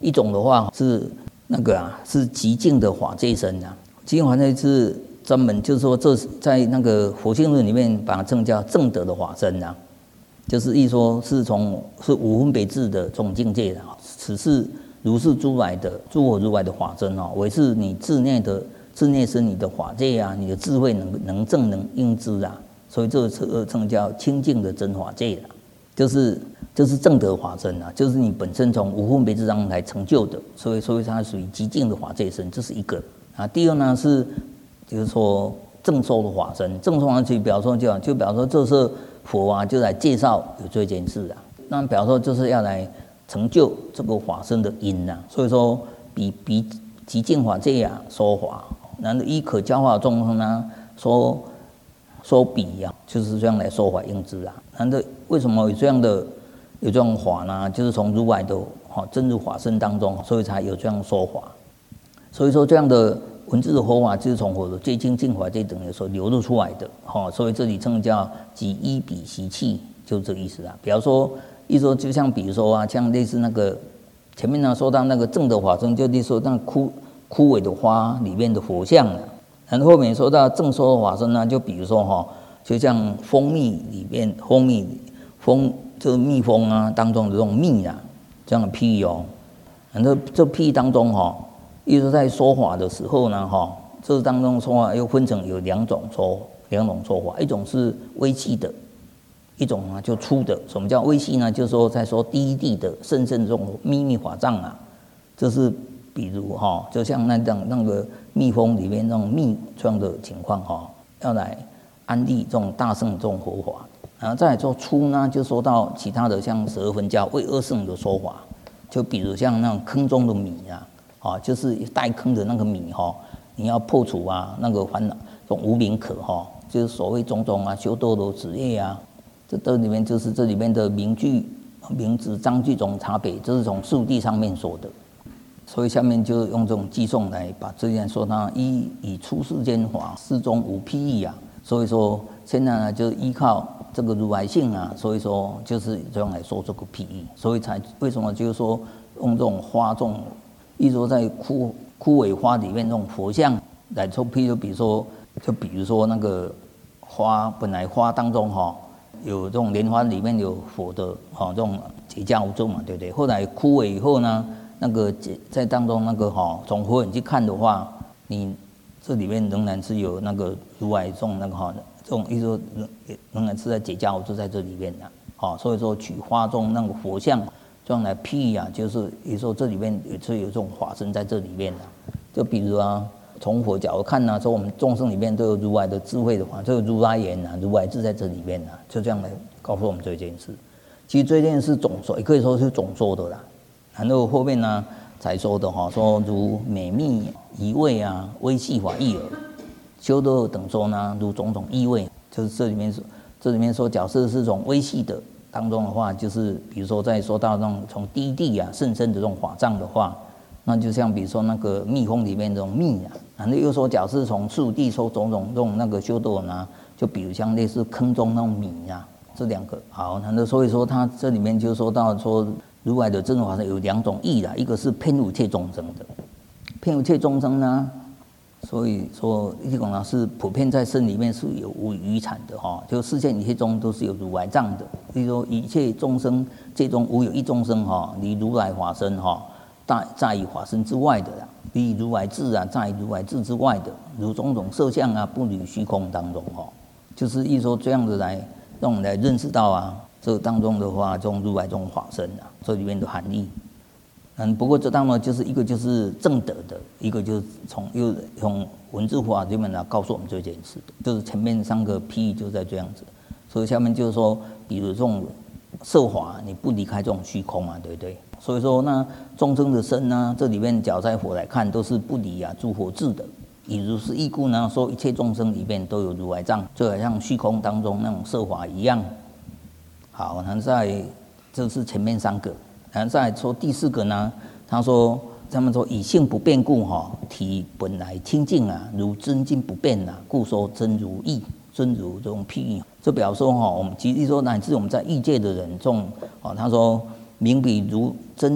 一种的话是那个是极静的法界身啊，极静法界是专门就是说这在那个佛性论里面把它称叫正德的法身啊，就是意说是无分别智的这种境界的，此是如是诸来的诸佛如来的法身哦，为是你自内是你的法界啊，你的智慧能证能应知啊，所以这个称叫清净的真法界啊，就是正德法身啊，就是你本身从无分别智上来成就的，所以它属于极净的法界身，这是一个啊。第二呢是就是说正受的法身，正受法身就表示说这是佛啊就来介绍有这件事啊，那表示说就是要来成就这个法身的因啊，所以说比极净法界啊说法，然后依可教化众生呢说比啊，就是这样来说法应知啊。然后为什么有这种法呢？就是从如来的真如法身当中，所以才有这样说法。所以说这样的文字的佛法，就是从佛的最清净法界等于所流露出来的。所以这里称叫即依彼习气，就这个意思啊。比方说，就像比如说啊，像类似那个前面呢说到那个正的法身，就例如说那枯萎的花里面的佛像啊。然后后面说到正说的法身呢，就比如说就像蜂蜜里面就是蜜蜂啊当中的这种蜜啊，这样的譬喻哦。然后这譬喻当中一直在说法的时候呢这当中说法又分成有两种说法，一种是微细的，一种呢就粗的。什么叫微细呢？就是说在说第一地的甚这种秘密法藏啊，就是比如就像那个蜜蜂里面那种蜜这样的情况要来安利这种大圣这种佛法。然后再来做粗呢，就说到其他的像12分教为二圣的说法，就比如像那种坑中的米啊，就是带坑的那个米你要破除啊那个烦恼，这种无明可就是所谓种种啊修斗罗职业啊，这里面就是这里面的名句、名词、章句种差别，这是从数地上面说的。所以下面就用这种寄颂来把这件说它以出世间法，世中无譬喻啊。所以说现在呢，就依靠这个如来性啊，所以说就是这样来说这个譬喻。所以才为什么就是说用这种花种，一说在枯萎花里面这种佛像来做譬喻，就比如说那个花本来花当中有这种莲花里面有佛的这种结跏趺坐嘛，对不对？后来枯萎以后呢，那个在当中那个从佛眼去看的话，你这里面仍然是有那个如来这种那个这种意思仍然是在结跏趺坐在这里面的所以说取花中那个佛像这样来譬喻啊，就是也说这里面也是有这种法身在这里面的。就比如从佛角度看说我们众生里面都有如来的智慧的话，就有如来言如来智在这里面就这样来告诉我们这件事。其实这件事总说也可以说是总说的啦。然后后面呢才说的说如美蜜一味啊，微细法义耳，修斗等说呢如种种意味，就是这里面说假设是种微细的当中的话，就是比如说在说到那种从低地甚深的这种法藏的话，那就像比如说那个蜜蜂里面这种蜜然后又说假设从树地说种种这种那个修斗呢，就比如像类似坑中那种米这两个好。然后所以说他这里面就说到说如来的真法上有两种义一个是骗入一切众生的，骗入一切众生呢，所以说一种呢是普遍在身里面是有无余产的就世间一切众都是有如来藏的。所以说一切众生最终无有一众生离如来法身在于法身之外的离如来智在于如来智之外的，如种种色相不离虚空当中就是一说这样子来让我们来认识到这当中的话，这种如来这种法身这里面的含义。不过这当中就是一个就是正德的，一个就是从文字法里面来告诉我们这件事的，就是前面3个譬喻就在这样子。所以下面就是说，比如这种色法，你不离开这种虚空嘛，对不对？所以说呢，众生的身这里面假在佛来看都是不离诸佛智的。以如是义故呢，说一切众生里面都有如来藏，就好像虚空当中那种色法一样。好，然后这是前面3个，然后再说第4个呢，他们说以性不变故体本来清净如真经不变故说真如意，真如这种譬喻。这表示说我们其实说乃至我们在欲界的人这种他说明彼如真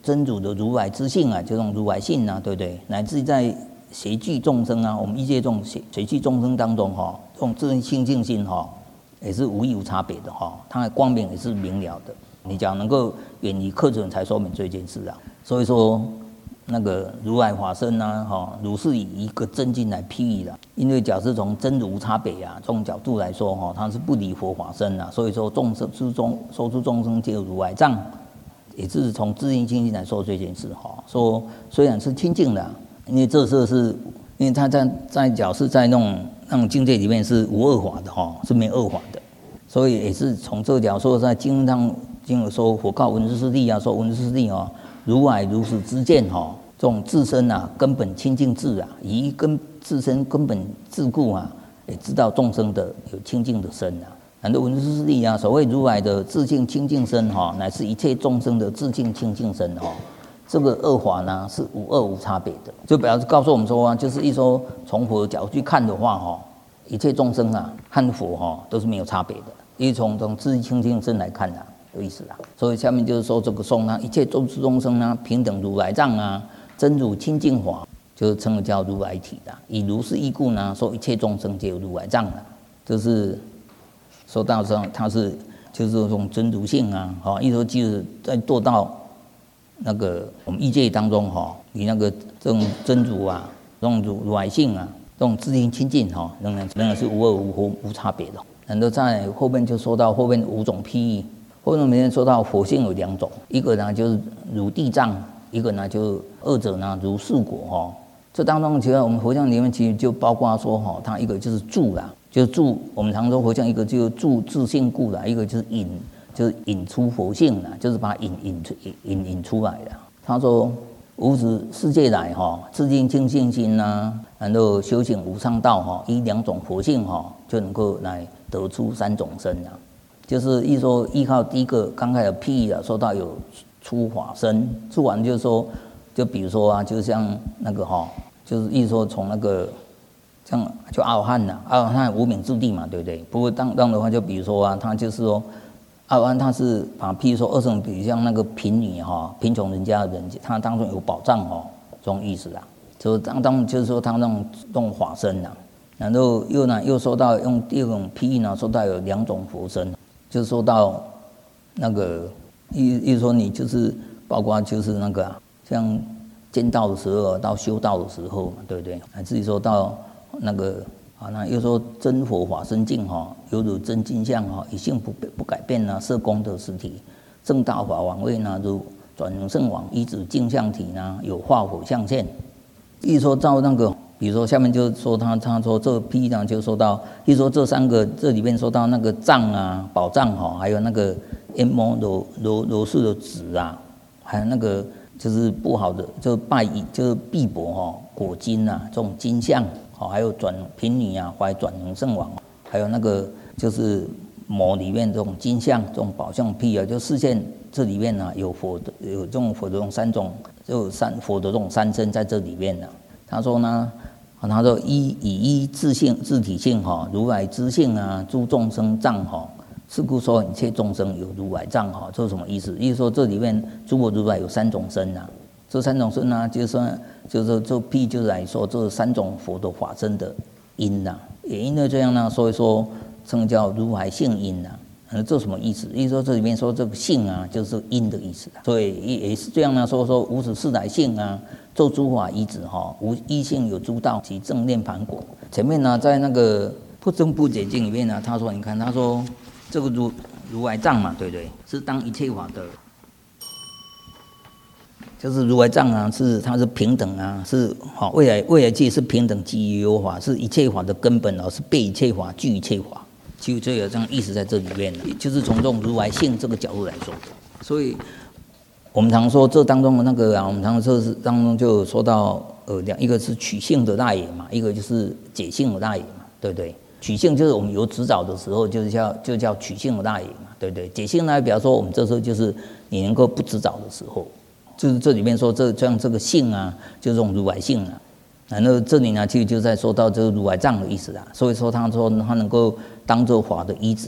真主的如来之性啊，就这种如来性啊，对不对？乃至在随具众生啊，我们异界这种随具众生当中哈，这种自性净心哈，也是无异无差别的哈，它的光明也是明了的。你讲能够远离克准才说明这件事啊。所以说那个如来法身啊，哈，如是以一个真经来譬喻的。因为假设从真如无差别啊这种角度来说哈，它是不离佛法身啊，所以说众生之中说出众生皆有如来藏，也是从自性清净来说这件事哈。说虽然是清净的、啊，因为这事是，因为他在讲是在那种境界里面是无二法的哈，是没二法的，所以也是从这条说在经上经有说佛告文殊师利啊，说文殊师利啊，如来如是知见哈，这种自身啊根本清净智啊，以自身根本自故啊，也知道众生的有清净的身啊。很多文殊师利啊，所谓如来的自性清净身哈，乃是一切众生的自性清净身哈。这个二法呢是无二无差别的，就表示告诉我们说啊，就是一说从佛的角度去看的话哈，一切众生啊和佛哈都是没有差别的，因为从自性清净身来看啊，有意思啦。所以下面就是说这个颂啊，一切众生啊平等如来藏啊，真如清净法，就是称为叫如来体的。以如是义故呢，说一切众生皆有如来藏啊，就是说到说它是就是这种真如性啊，哈，一说就是在堕到那个我们异界当中哈，以那个这种真如啊，这种如来性啊，这种自性清净哈，仍然是无二无差别的。然后在后面就说到后面五种譬喻，后面说到佛性有两种，一个呢就是如地藏，一个呢就二者呢如是果哈。这当中其实我们佛像里面其实就包括说哈，它一个就是住啦，就是住我们常说佛像一个就是住自性故啦，一个就是引。就是引出佛性啦，就是把它引出来的。他说无始世界来哈，自性清净心呐，然后修行无上道哈，以两种佛性哈，就能够来得出三种身啊。就是一说依靠第一个刚开始譬喻啊，说到有出法身，出完就是说，就比如说啊，就像那个哈，就是一说从那个像就阿罗汉呐，阿罗汉无名之地嘛，对不对？不过当的话，就比如说啊，他就是说。阿罗汉他是把，譬如说二圣，比如像那个贫女哈，贫穷人家的人，他当中有保障哈，这种意思啊。就当就是说他那种法身呐，然后又说到用第二种譬喻呢，说到有两种佛身，就是说到那个意思说你就是包括就是那个、啊、像见道的时候到修道的时候嘛，对不对？乃至于说到那个。那又说真佛法身净哈，犹如真金像哈，以性不改变呢，色功德实体，正大法王位呢，如转轮圣王，依止镜像体呢，有化火象现。一说到那个，比如说下面就说他说这批呢，就说到一说这三个，这里面说到那个藏啊，宝藏哈，还有那个阎摩罗氏的子啊，还有那个就是不好的，就是碧帛哈，果金啊，这种金像。还有贫女啊，怀转轮圣王，还有那个就是魔里面这种金像、这种宝象譬啊，就视线这里面呢、有佛的，有这种佛的这种三种，就佛的这种三身在这里面呢、他说呢，他说以自性自体性哈，如来之性啊，诸众生藏哈，是故说一切众生有如来藏哈，这是什么意思？意思说这里面诸佛如来有三种身啊。这三种身呢，就是这譬就是来说这三种佛的法身的因呐、也因为这样呢，所以说称叫如来性因呐。这什么意思？意思说这里面说这个性啊，就是因的意思。所以也是这样呢，说无始世来性啊，做诸法依止哈，无一性有诸道及正念盘果。前面呢，在那个不增不减经里面呢，他说你看，他说这个如来藏嘛，对不对？是当一切法的。就是如来藏啊，它是平等啊，是好未来界是平等基于有法，是一切法的根本哦，是被一切法具一切法，就有这样意思在这里面了，就是从这种如来性这个角度来说。所以我们常说这当中的那个啊，我们常说是当中就说到一个是取性的大也嘛，一个就是解性的大也嘛，对不对？取性就是我们有执照的时候，就叫取性的大也嘛，对不对？解性呢，比方说我们这时候就是你能够不执照的时候。就是这里面说这个性啊，就是这种如来性啊，然后这里呢，其实就在说到这个如来藏的意思啊。所以说他说他能够当作法的依止哦，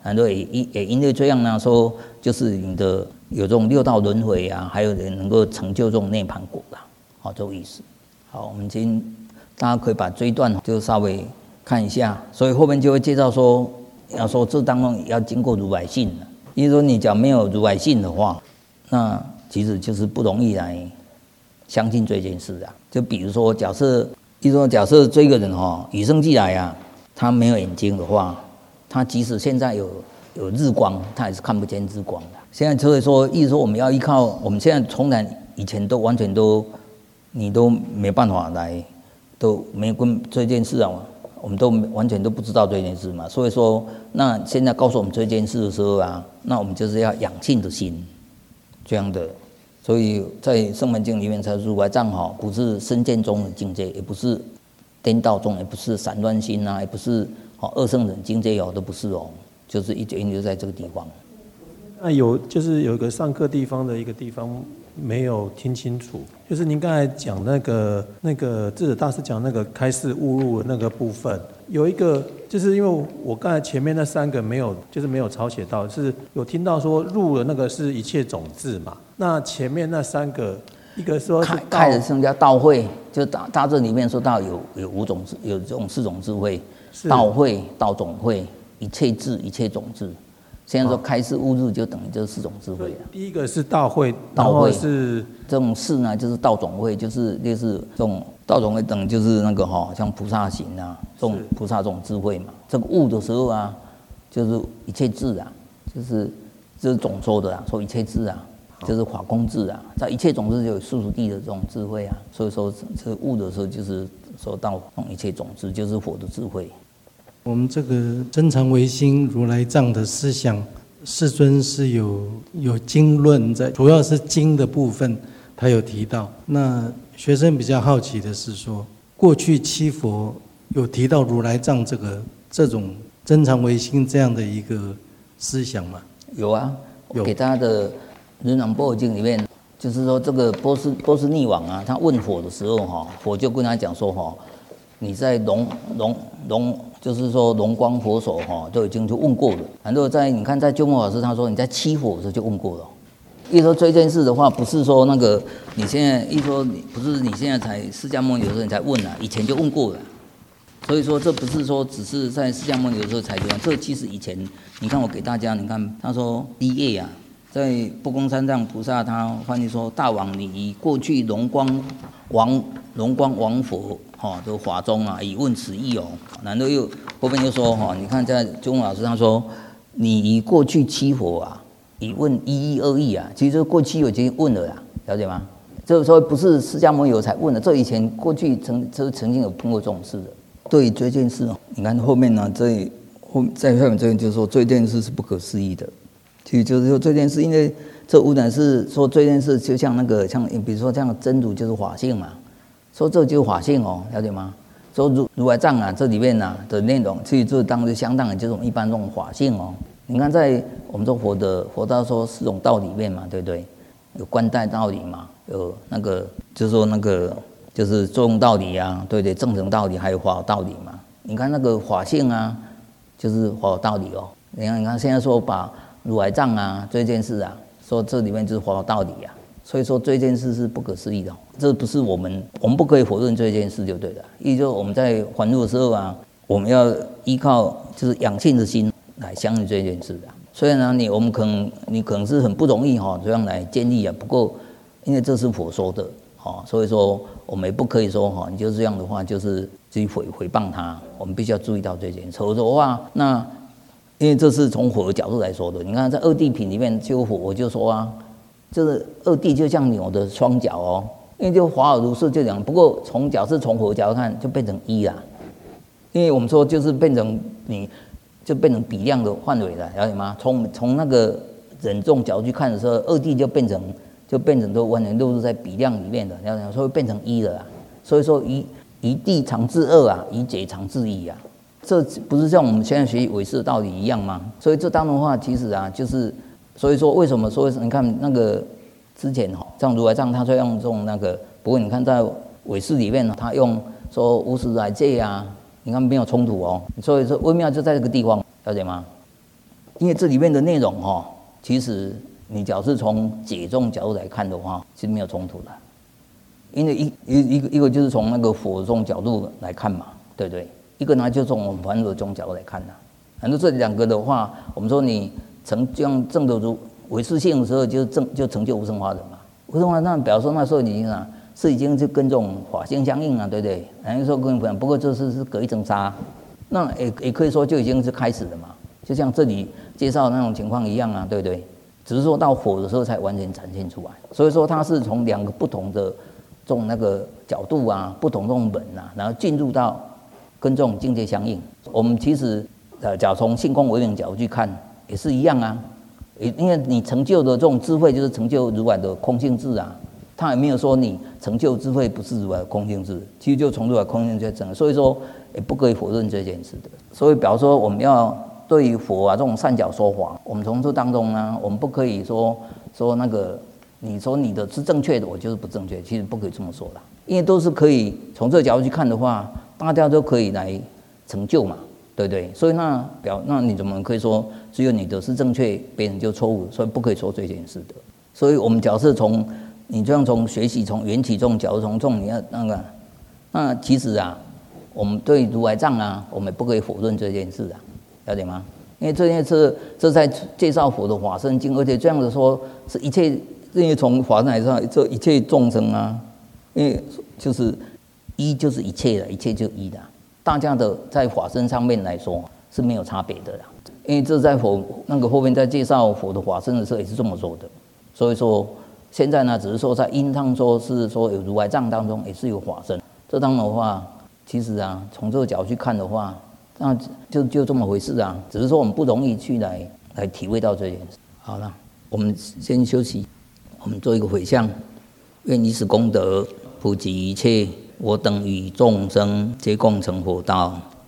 然后也因为这样呢，说就是你的有这种六道轮回啊，还有人能够成就这种涅槃果啦，好，这个意思。好，我们今天大家可以把这一段就稍微看一下，所以后面就会介绍说，要说这当中要经过如来信的，因为说你讲没有如来信的话，那其实就是不容易来相信这件事啊。就比如说，假设这个人与生俱来啊，他没有眼睛的话，他即使现在有日光，他也是看不见日光的。现在所以说，意思说我们要依靠我们现在从来以前都完全都你都没办法来，都没有跟这件事啊，我们都完全都不知道这件事嘛。所以说，那现在告诉我们这件事的时候啊，那我们就是要养性的心，这样的。所以在圣门经里面才如来藏不是身见中的境界，也不是颠倒中，也不是散乱心啊，也不是二圣人境界都不是就是一直在这个地方。 那就是有一个上课地方的一个地方没有听清楚，就是您刚才讲那个智者大师讲那个开示误入的那个部分，有一个就是因为我刚才前面那3个没有抄写到，是有听到说入了那个是一切种子嘛，那前面那3个，一个说是开的是叫道慧，就大字里面说到有5种，有这种4种智慧，道慧、道种慧、一切智、一切种智。现在说开示悟入就等于这4种智慧了。 第一个是道慧，然后是这种事呢，就是道种慧，就是类似这种道种慧等于就是那个像菩萨行啊，这种菩萨这种智慧嘛。这个悟的时候啊，就是一切智啊，就是总说的啊，说一切智啊，就是法空智啊，在一切种智就有世俗谛的这种智慧啊。所以说这悟的时候就是说到一切种智，就是佛的智慧。 我们这个真常唯心如来藏的思想，世尊是有经论在，主要是经的部分他有提到。那学生比较好奇的是说，过去七佛有提到如来藏这种真常唯心这样的一个思想吗？ 有啊，我给他的《轮王波尔经》里面，就是说这个波斯匿王啊，他问佛的时候佛就跟他讲说你在就是说龙光佛手都已经就问过了。然后你看在鸠摩老师他说你在七佛的时候就问过了。意思说这件事的话，不是说那个你现在意思说不是你现在才释迦牟尼的时候你才问以前就问过了。所以说这不是说只是在释迦牟尼的时候才问，这其实以前你看我给大家，你看他说第一页在不公三藏菩萨他翻译说，大王你以过去龙光王佛这法中以问此意然后后面又说你看在鸠摩老师他说，你以过去七佛以问一二义其实过去已经问了了解吗？这个时候不是释迦牟尼才问的，这以前过去曾经有碰过这种事的。对这件事你看后面在后面这边就是说这件事是不可思议的。其实就是说这件事，因为这无乃是说这件事，就像像比如说这样真如就是法性嘛，说这就是法性了解吗？说如来藏这里面的内容，其实这当时相当于就是我们一般这种法性你看在我们说佛道说4种道里面嘛，对不对？有观待道理嘛，有那个就是说那个就是作用道理对不对？正成道理还有法道理嘛。你看那个法性就是法道理你看现在说把如来藏这件事说这里面就是法道理所以说这件事是不可思议的这不是我们不可以否认这件事就对了。意思就是我们在还路的时候我们要依靠就是养性的心来相信这件事虽然你可能是很不容易这样来建立不过因为这是佛说的所以说我们也不可以说你就这样的话就是去诽谤他，我们必须要注意到这件事。否则的话，那因为这是从佛的角度来说的。你看在二谛品里面，就佛就说就是二谛就像牛的双脚因为就华尔如是就讲，不过从佛的角度看就变成一啦。因为我们说就是变成就变成比量的范围了，了解吗？从那个人众角度去看的时候，二谛就变成都完全落入在比量里面的，了解吗？所以变成一了所以说一谛常至二一解常至一这不是像我们现在学习唯识的道理一样吗？所以这当中的话，其实就是所以说为什么说你看那个之前像如来藏，他说用这种不过你看在唯识里面他用说无始来戒你看没有冲突所以说微妙就在这个地方，了解吗？ 因为这里面的内容其实你只要是从解这种角度来看的话，其实没有冲突的。因为一个就是从那个佛这种角度来看嘛，对不对？一个呢就从我们凡夫这种角度来看的。反正这两个的话，我们说你证得如唯识性的时候，就成就无生法忍嘛。无生法那表示说那时候你是已经就跟这种法性相应了，对不对？人家说跟不过这是隔一层纱，那也可以说就已经是开始了嘛。就像这里介绍那种情况一样啊，对不对？只是说到佛的时候才完全展现出来。所以说它是从两个不同的这种那个角度啊，不同这种门啊，然后进入到跟这种境界相应。我们其实假如从性空为名角度去看，也是一样啊。因为你成就的这种智慧，就是成就如来的空性智啊。他也没有说你成就智慧不是如来的空性智，其实就从如来空性智整。所以说也不可以否认这件事的。所以比方说我们要对于佛啊这种善巧说法，我们从这当中呢，我们不可以说那个你说你的是正确的，我就是不正确，其实不可以这么说的。因为都是可以从这个角度去看的话，大家都可以来成就嘛，对不对？所以那你怎么可以说只有你的是正确，别人就错误？所以不可以说这件事的。所以我们假设从你这样从学习从缘起这种角度，从这种你要那其实啊，我们对如来藏啊，我们也不可以否认这件事啊，了解吗？因为这件事这在介绍佛的法身经，而且这样子说是一切，因为从法身来上，这一切众生啊，因为就是一就是一切的，一切就一的，大家的在法身上面来说是没有差别的啦。因为这在佛那个后面在介绍佛的法身的时候也是这么说的，所以说现在呢，只是说在因当说是说有如来藏当中也是有法身，这当然的话，其实啊，从这个角度去看的话，那就这么回事啊，只是说我们不容易去来体会到这件事。好了，我们先休息，我们做一个回向，愿以此功德普及一切，我等与众生皆共成佛道。